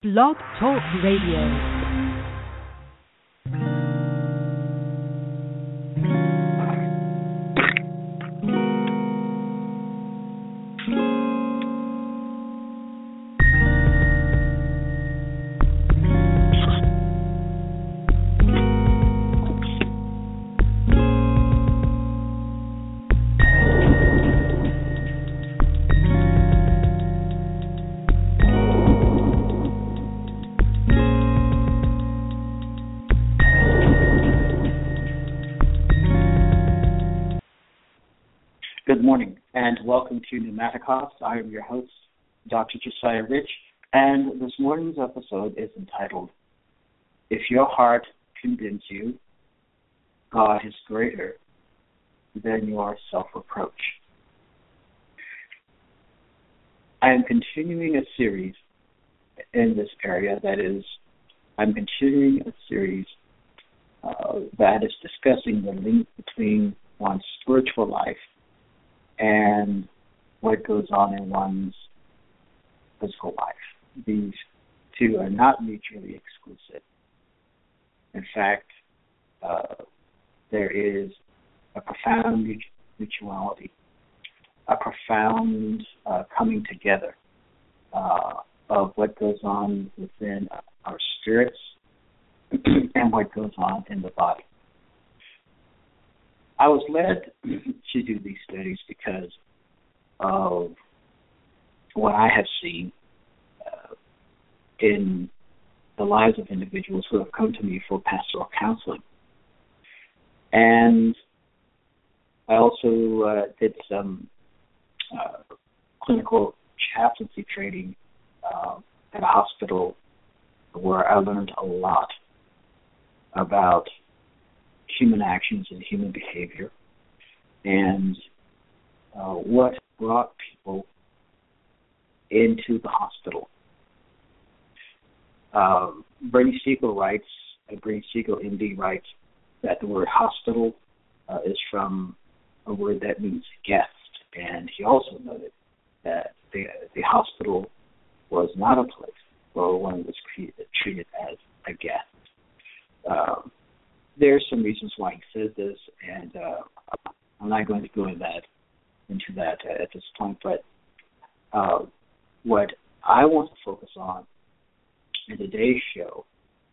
Blog Talk Radio. Good morning, and welcome to Pneumaticos. I am your host, Dr. Josiah Rich, and this morning's episode is entitled, If Your Heart Condemns You, God is Greater Than Your Self-Reproach. I am continuing a series in this area, I'm continuing a series that is discussing the link between one's spiritual life and what goes on in one's physical life. These two are not mutually exclusive. In fact, there is a profound mutuality, a profound coming together of what goes on within our spirits and what goes on in the body. I was led to do these studies because of what I have seen in the lives of individuals who have come to me for pastoral counseling. And I also did some clinical chaplaincy training at a hospital where I learned a lot about human actions and human behavior, and what brought people into the hospital. Bernie Siegel MD writes that the word hospital is from a word that means guest, and he also noted that the hospital was not a place where one was treated as a guest. There's some reasons why he says this, and I'm not going to go into that at this point, but what I want to focus on in today's show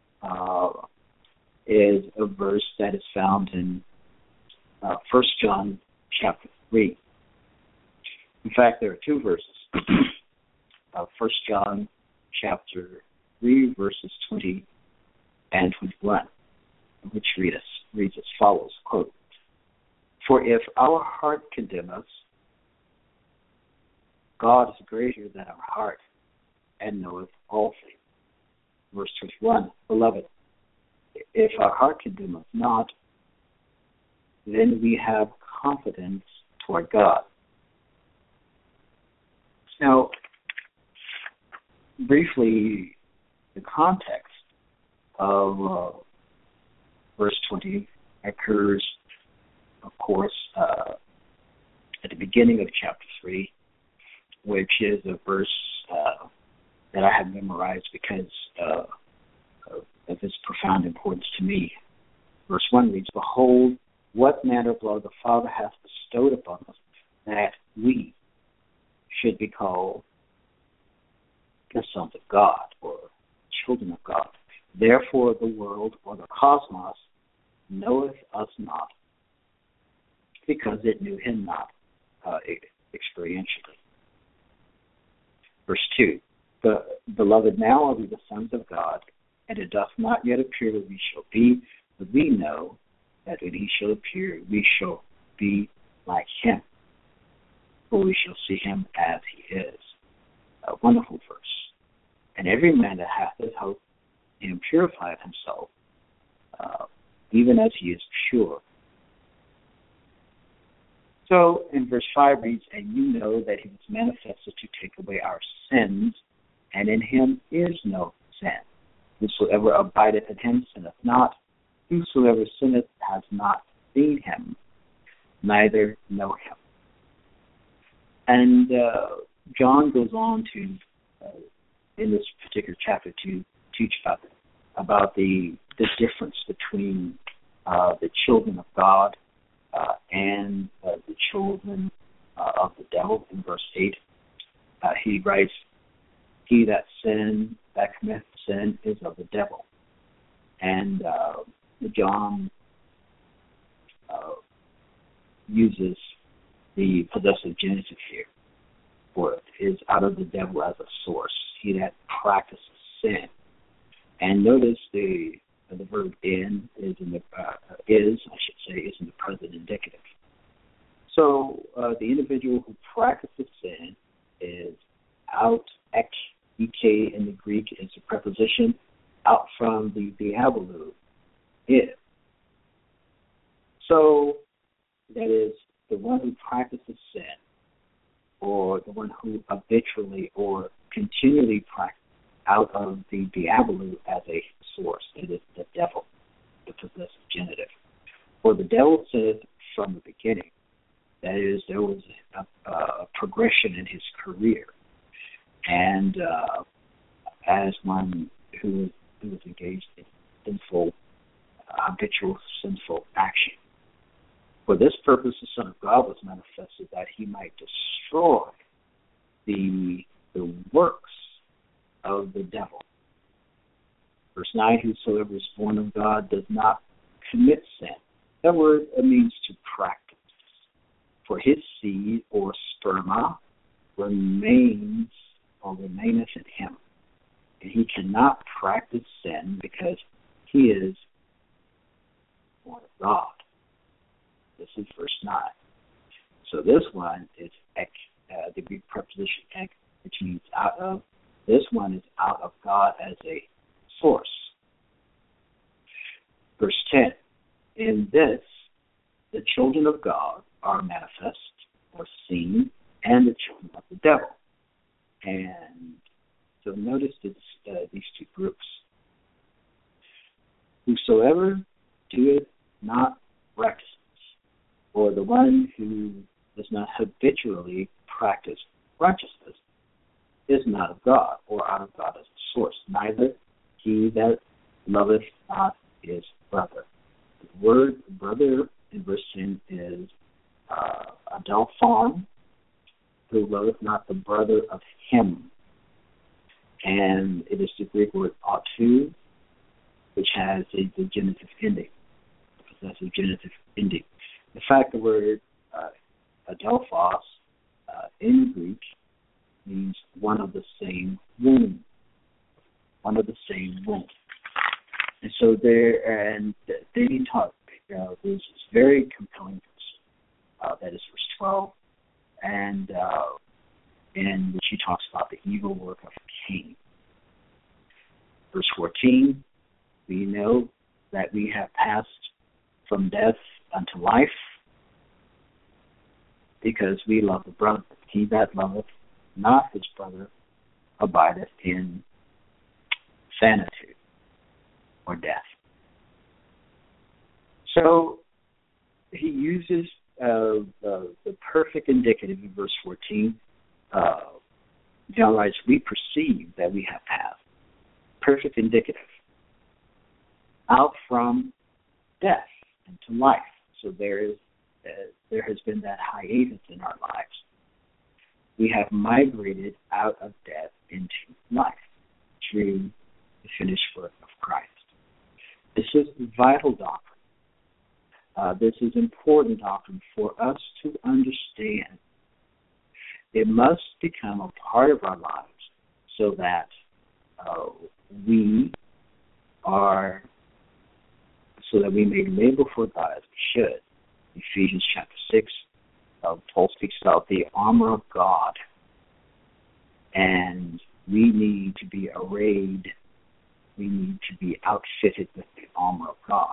is a verse that is found in 1 John chapter 3. In fact, there are two verses. 1 John chapter 3, verses 20 and 21. Which reads as follows, quote, "For if our heart condemn us, God is greater than our heart and knoweth all things." Verse 21, "Beloved, if our heart condemn us not, then we have confidence toward God." Now, briefly, the context of verse 20 occurs, of course, at the beginning of chapter 3, which is a verse that I have memorized because of its profound importance to me. Verse 1 reads, "Behold, what manner of love the Father hath bestowed upon us, that we should be called the sons of God," or children of God. "Therefore the world," or the cosmos, "knoweth us not, because it knew him not experientially." Verse 2, "Beloved, now are we the sons of God, and it doth not yet appear what we shall be, but we know that when he shall appear, we shall be like him, for we shall see him as he is." A wonderful verse. "And every man that hath this hope in him purifieth himself, even as he is pure." So in verse 5 reads, "And you know that he was manifested to take away our sins, and in him is no sin. Whosoever abideth in him sinneth not. Whosoever sinneth has not seen him, neither know him." And John goes on to in this particular chapter to teach about the difference between the children of God and the children of the devil. In verse 8, he writes, "He that committeth sin is of the devil." And John uses the possessive genitive here, for it is out of the devil as a source. He that practices sin. And notice the verb "in" is in the is in the present indicative. So the individual who practices sin is out. Ek in the Greek is a preposition, out from the diabolou, is. So that is the one who practices sin, or the one who habitually or continually practices out of the diabolou as a source. It is the devil, the possessive genitive. For the devil said from the beginning, that is, there was a progression in his career. And as one who was engaged in sinful, habitual sinful action. For this purpose, the Son of God was manifested that he might destroy the works of the devil. Verse 9, whosoever is born of God does not commit sin. That word means to practice. For his seed, or sperma, remaineth in him. And he cannot practice sin because he is born of God. This is verse 9. So this one is ek, the Greek preposition ek, which means out of. This one is out of God as a source. Verse 10. In this, the children of God are manifest or seen, and the children of the devil. And so notice these two groups. Whosoever doeth not righteousness, or the one who does not habitually practice righteousness, is not of God, or out of God as a source. Neither he that loveth not his brother. The word brother in verse 10 is adelphon, who loveth not the brother of him. And it is the Greek word autu, which has the genitive ending, the possessive genitive ending. In fact, the word adelphos in Greek means one of the same womb. One of the same womb. And so then he taught this very compelling verse. That is verse 12. And in which he talks about the evil work of Cain. Verse 14, we know that we have passed from death unto life because we love the brother. He that loveth not his brother abideth in vanity or death. So he uses the perfect indicative in verse 14. John writes, we perceive that we have passed. Perfect indicative. Out from death into life. So there has been that hiatus in our lives. We have migrated out of death into life through the finished work of Christ. This is vital doctrine. This is important doctrine for us to understand. It must become a part of our lives so that we may live before God as we should. Ephesians chapter 6, Paul speaks about the armor of God, and we need to be arrayed. We need to be outfitted with the armor of God,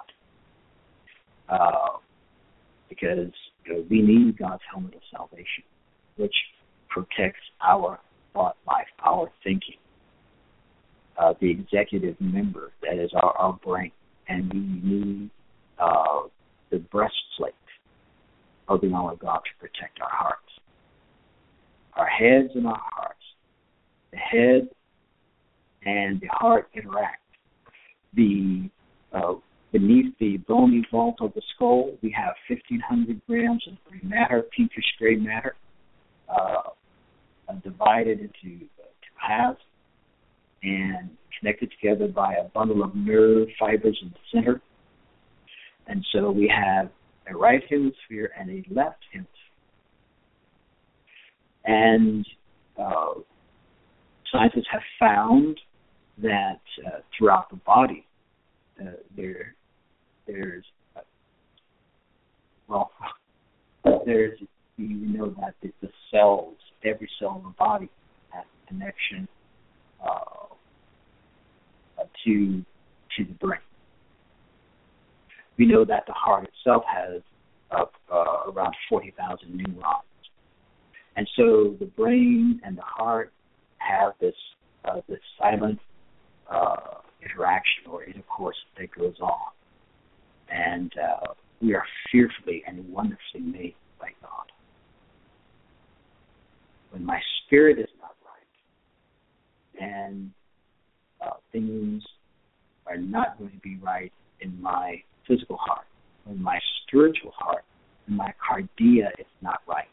because we need God's helmet of salvation, which protects our thought life, our thinking, the executive member that is our brain, and we need the breastplate of the armor of God to protect our hearts, our heads and our hearts. The head and the heart interact. The beneath the bony vault of the skull, we have 1,500 grams of gray matter, pinkish gray matter, divided into two halves and connected together by a bundle of nerve fibers in the center. And so we have a right hemisphere and a left hemisphere. And scientists have found that throughout the body, you know that the cells, every cell in the body has a connection to the brain. We know that the heart itself has around 40,000 neurons. And so the brain and the heart have this silent interaction or intercourse that goes on. And we are fearfully and wonderfully made by God. When my spirit is not right and things are not going to be right in my physical heart, when my spiritual heart and my cardia is not right,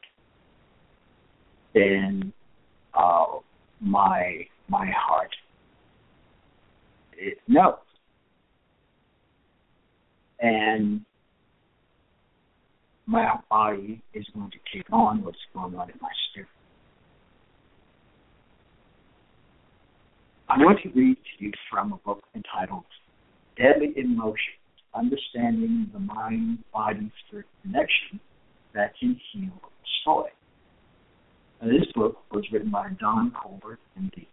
then my heart, it knows. And my body is going to take on what's going on in my spirit. I want to read to you from a book entitled Deadly Emotions, Understanding the Mind-Body-Spirit Connection That Can Heal Soy. Now, this book was written by Don Colbert, MD.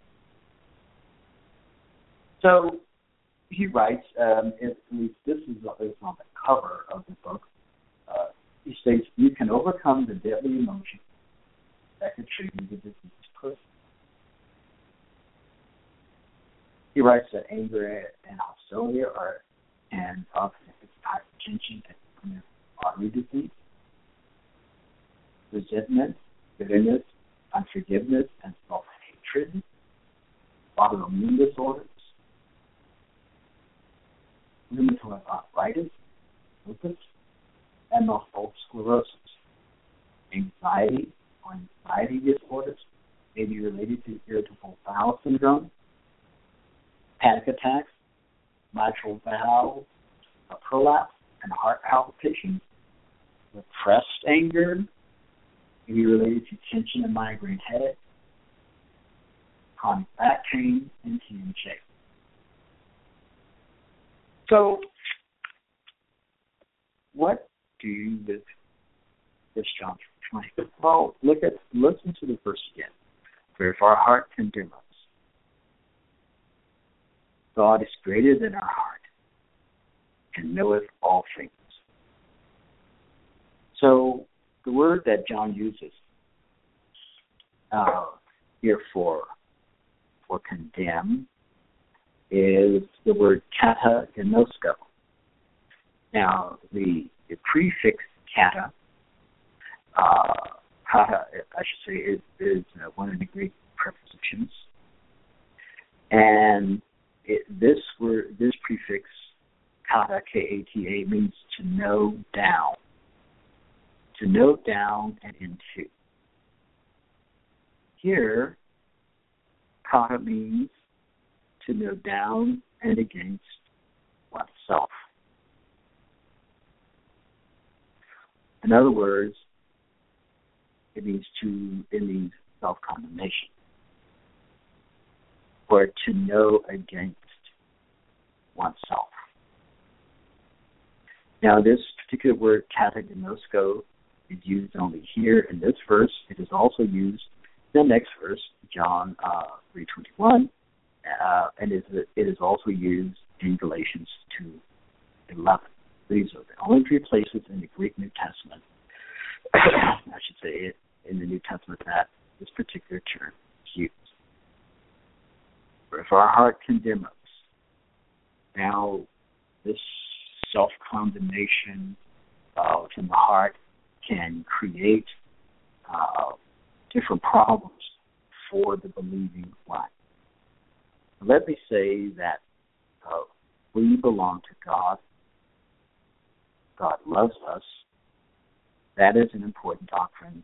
So he writes, at least this is on the cover of the book, he states, you can overcome the deadly emotions that contribute to the disease person. He writes that anger and hostility and often hypertension and artery disease, resentment, bitterness, unforgiveness, and self-hatred, autoimmune disorders, rheumatoid arthritis, lupus, and multiple sclerosis. Anxiety or anxiety disorders may be related to irritable bowel syndrome, panic attacks, mitral valve prolapse, and heart palpitations. Repressed anger may be related to tension and migraine headache, chronic back pain, and TMJ. So, what do you with this John 20? Well, listen to the verse again. For if our heart condemn us, God is greater than our heart and knoweth all things. So the word that John uses here for condemn is the word katagnosko. Now the prefix kata, kata, I should say, is one of the Greek prepositions, and this prefix kata, K-A-T-A, means to know down and into. Here, kata means to know down and against oneself. In other words, it means self-condemnation, or to know against oneself. Now, this particular word, katagnosko, is used only here in this verse. It is also used in the next verse, John 3:21, and it is also used in Galatians 2:11. These are the only three places in the Greek New Testament, I should say, in the New Testament that this particular term is used. For if our heart condemn us, now this self-condemnation within the heart can create different problems for the believing one. let me say that we belong to God. God loves us. That is an important doctrine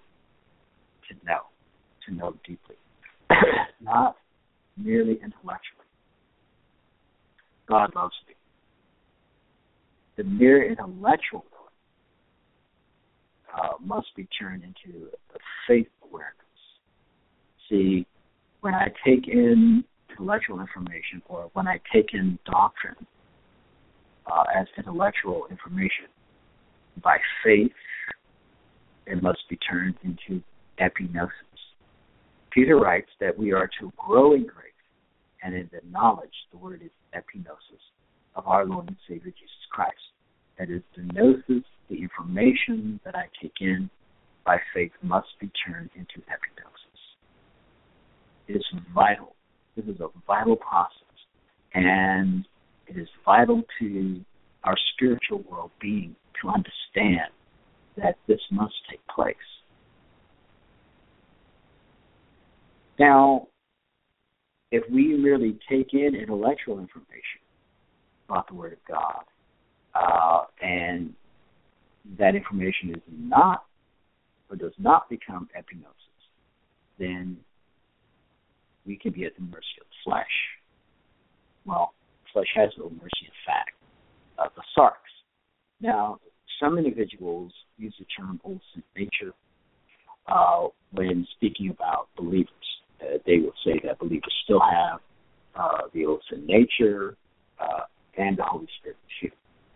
to know deeply, not merely intellectually. God loves me. The mere intellectual must be turned into a faith awareness. See, when I take in intellectual information or when I take in doctrine as intellectual information, by faith, it must be turned into epignosis. Peter writes that we are to grow in grace and in the knowledge, the word is epignosis, of our Lord and Savior Jesus Christ. That is, the gnosis, the information that I take in by faith must be turned into epignosis. It is vital. This is a vital process, and it is vital to our spiritual well-being to understand that this must take place. Now, if we merely take in intellectual information about the Word of God, and that information is not or does not become epignosis, then we can be at the mercy of the flesh. Well, flesh has no mercy, in fact, of the sarx. Now, some individuals use the term old sin nature when speaking about believers. They will say that believers still have the old sin nature and the Holy Spirit too.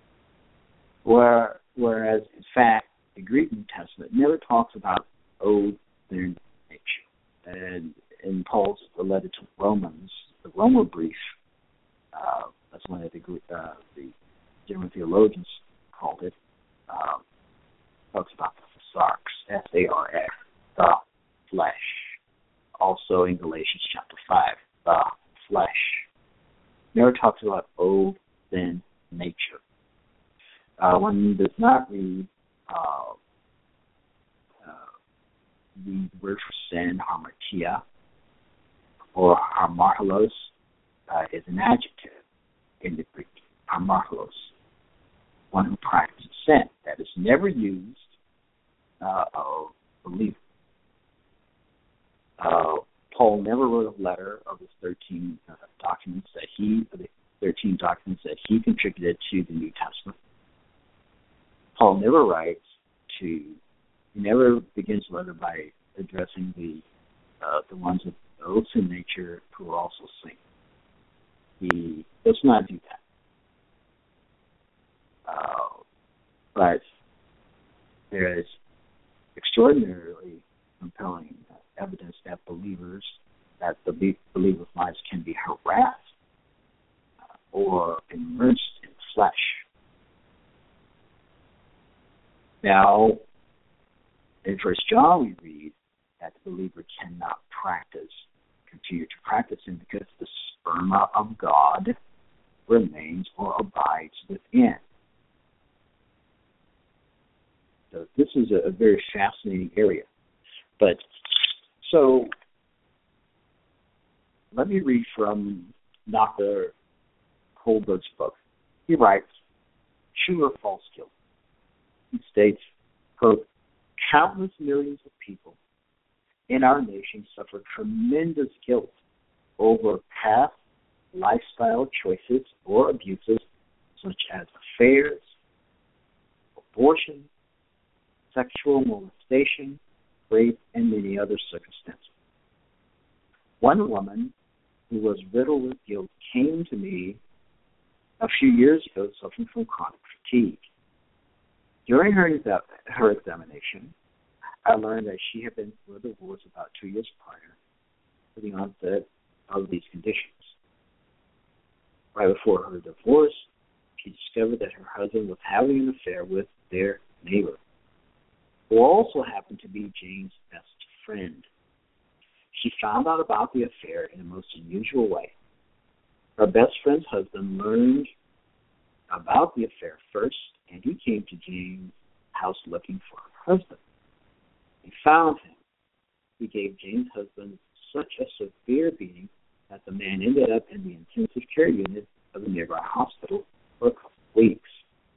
Whereas, in fact, the Greek New Testament never talks about old sin nature. And in Paul's letter to Romans, the Roman brief, that's one of the German theologians called it, talks about the sarx, S-A-R-X, the flesh. Also in Galatians chapter 5, the flesh. Never talks about old sin nature. One does not read the word for sin, hamartia, or hamarhalos, is an adjective in the Greek. Hamarhalos, one who practices sin. That is never used of believer. Paul never wrote a letter of his 13 documents that he contributed to the New Testament. Paul never begins a letter by addressing the ones of old sin nature who are also saints. He does not do that. But there is extraordinarily compelling evidence that the believers' lives can be harassed or immersed in flesh. Now, in 1 John we read that the believer cannot continue to practice sin because the sperma of God remains or abides within. So this is a very fascinating area. But so let me read from Dr. Holberg's book. He writes, True or False Guilt. He states, quote, countless millions of people in our nation suffer tremendous guilt over past lifestyle choices or abuses such as affairs, abortion, sexual molestation, rape, and many other circumstances. One woman who was riddled with guilt came to me a few years ago suffering from chronic fatigue. During her examination, I learned that she had been through a divorce about 2 years prior to the onset of these conditions. Right before her divorce, she discovered that her husband was having an affair with their neighbor, who also happened to be Jane's best friend. She found out about the affair in a most unusual way. Her best friend's husband learned about the affair first, and he came to Jane's house looking for her husband. He found him. He gave Jane's husband such a severe beating that the man ended up in the intensive care unit of the nearby hospital for a couple of weeks.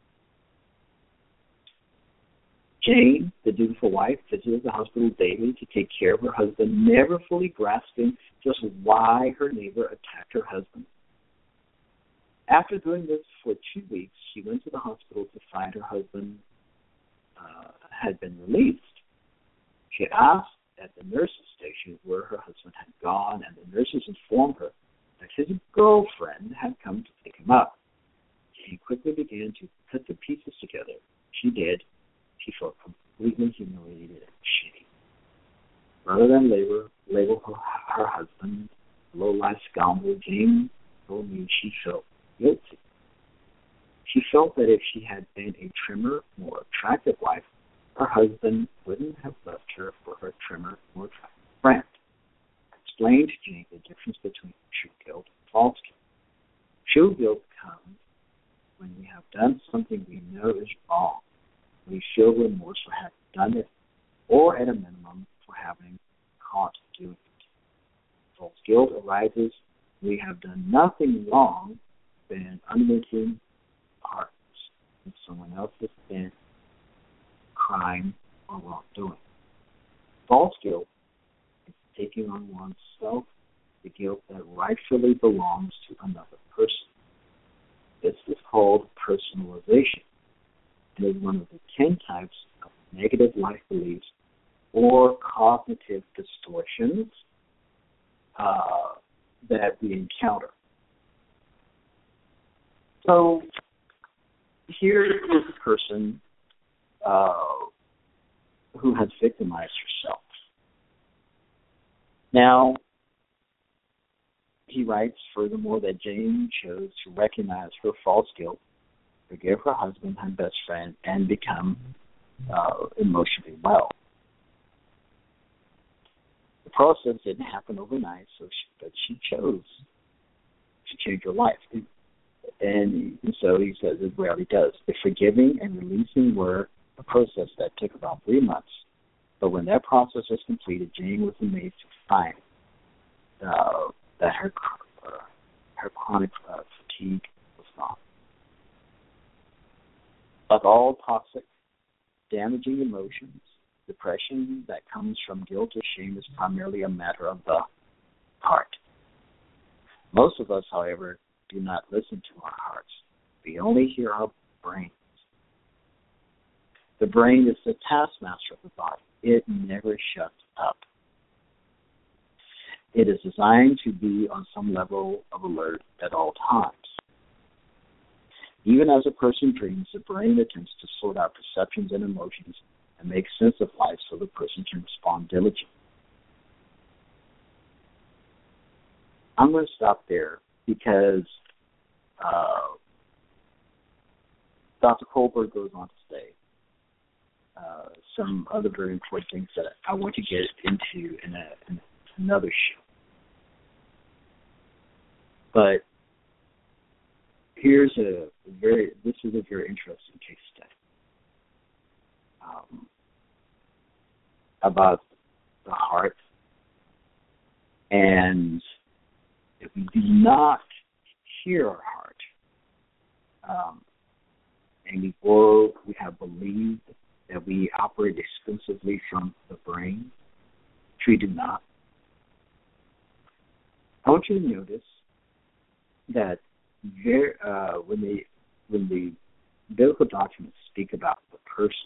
Jane, the dutiful wife, visited the hospital daily to take care of her husband, never fully grasping just why her neighbor attacked her husband. After doing this for 2 weeks, she went to the hospital to find her husband had been released. She asked at the nurse's station where her husband had gone, and the nurses informed her that his girlfriend had come to pick him up. She quickly began to put the pieces together. She did. She felt completely humiliated and ashamed. Rather than label her husband low-life scoundrel, Jane told me she felt guilty. She felt that if she had been a trimmer, more attractive wife, her husband wouldn't have left her for her trimmer, more attractive friend. I explained to Jane the difference between true guilt and false guilt. True guilt comes when we have done something we know is wrong. We feel remorse for having done it, or at a minimum, for having caught doing it. False guilt arises when we have done nothing wrong, been unwitting hearts in someone else's sin, crime, or wrongdoing. False guilt is taking on oneself the guilt that rightfully belongs to another person. This is called personalization. It is one of the 10 types of negative life beliefs or cognitive distortions that we encounter. So here is a person who has victimized herself. Now, he writes furthermore that Jane chose to recognize her false guilt, forgive her husband and best friend, and become emotionally well. The process didn't happen overnight, but she chose to change her life. And so he says it rarely does. The forgiving and releasing were a process that took about 3 months. But when that process was completed, Jane was amazed to find that her chronic fatigue was gone. Like all toxic, damaging emotions, depression that comes from guilt or shame is primarily a matter of the heart. Most of us, however, do not listen to our hearts. We only hear our brains. The brain is the taskmaster of the body. It never shuts up. It is designed to be on some level of alert at all times. Even as a person dreams, the brain attempts to sort out perceptions and emotions and make sense of life so the person can respond diligently. I'm going to stop there because Dr. Kohlberg goes on to say some other very important things that I want to get into in another show. But this is a very interesting case study about the heart. And if we do not hear our heart, and before we have believed that we operate exclusively from the brain, which we do not, I want you to notice that when the biblical documents speak about the person,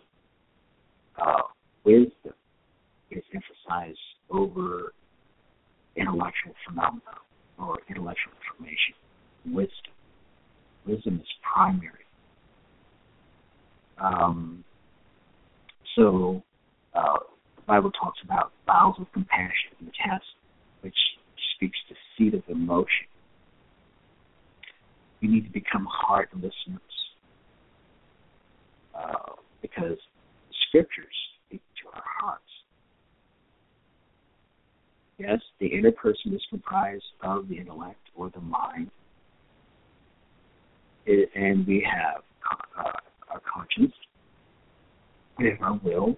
wisdom is emphasized over intellectual phenomena or intellectual information. Wisdom is primary. So the Bible talks about bowels of compassion in the test, which speaks to seat of emotion. We need to become heart listeners because scriptures speak to our hearts. Yes, the inner person is comprised of the intellect or the mind, and we have our conscience, we have our will,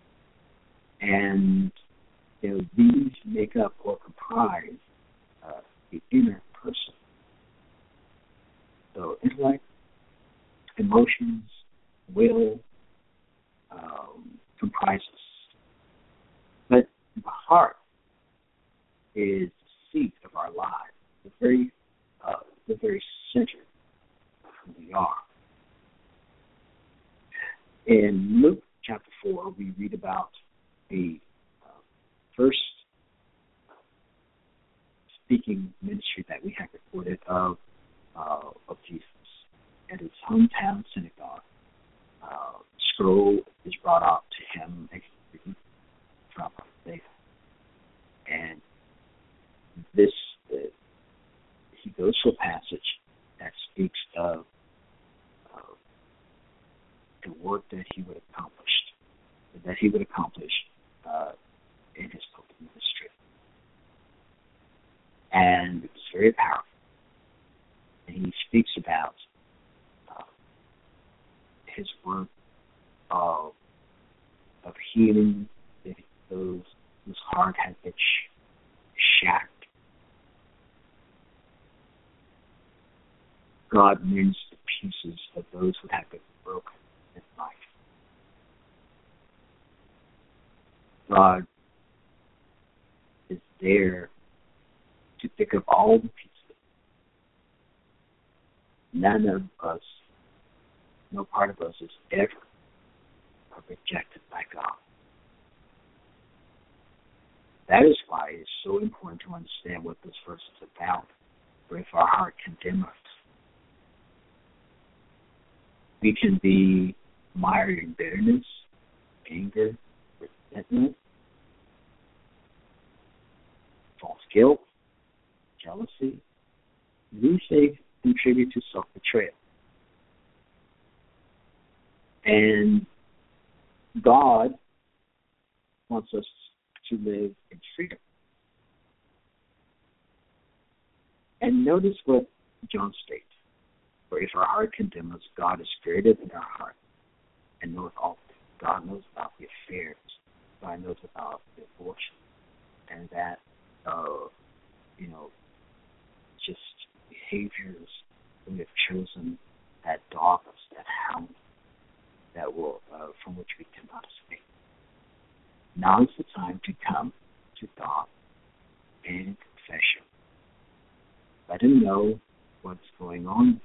and these make up or comprise the inner person. So intellect, emotions, will comprises. But the heart is the seat of our lives, the very center of who we are. In Luke chapter 4, we read about the first speaking ministry that we have recorded of Jesus. At his hometown synagogue, scroll is brought out to him from Isaiah. And this, he goes to a passage that speaks of the work that he would accomplish in his public ministry. And it's very powerful. And he speaks about his work of healing those whose heart had been shattered. God mends the pieces of those who have been broken in life. God is there to pick up all the pieces. None of us, no part of us is ever rejected by God. That is why it's so important to understand what this verse is about. For if our heart condemns us, we can be mired in bitterness, anger, resentment, false guilt, jealousy. These things contribute to self-betrayal. And God wants us to live in freedom. And notice what John states. For if our heart condemns us, God is greater than our heart and knows all things. God knows about the affairs. God knows about the abortion. And that, just behaviors we have chosen that dog us, that hound, that will, from which we cannot escape. Now is the time to come to God in confession. Let him know what's going on.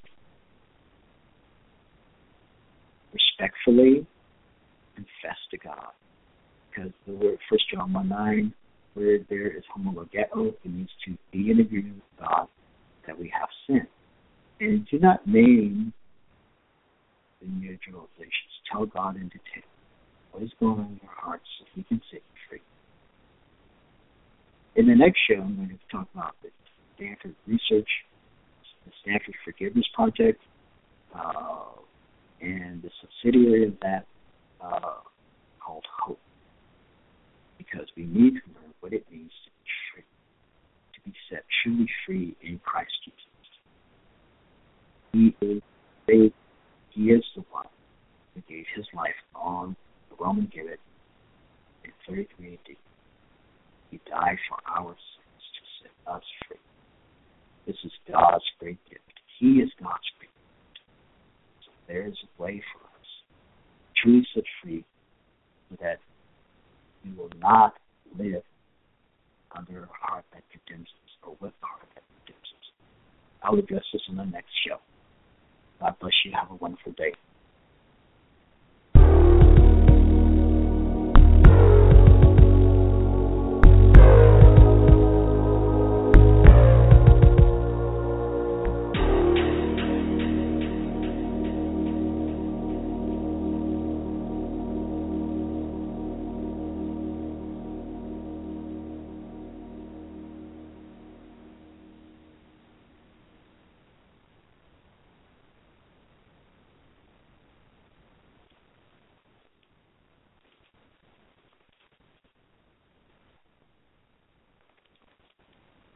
Respectfully confess to God. Because the word 1 John 1:9, where there is homologeo, it means to be in agreement with God that we have sinned. And do not name the mere generalizations. Tell God in detail what is going on in your heart so he can set you free. In the next show, I'm going to talk about the Stanford Research, the Stanford Forgiveness Project, and the subsidiary of that called Hope. Because we need to learn what it means to be free, to be set truly free in Christ Jesus. He is the one who gave his life on the Roman gibbet in 33 AD. He died for our sins to set us free. This is God's great gift.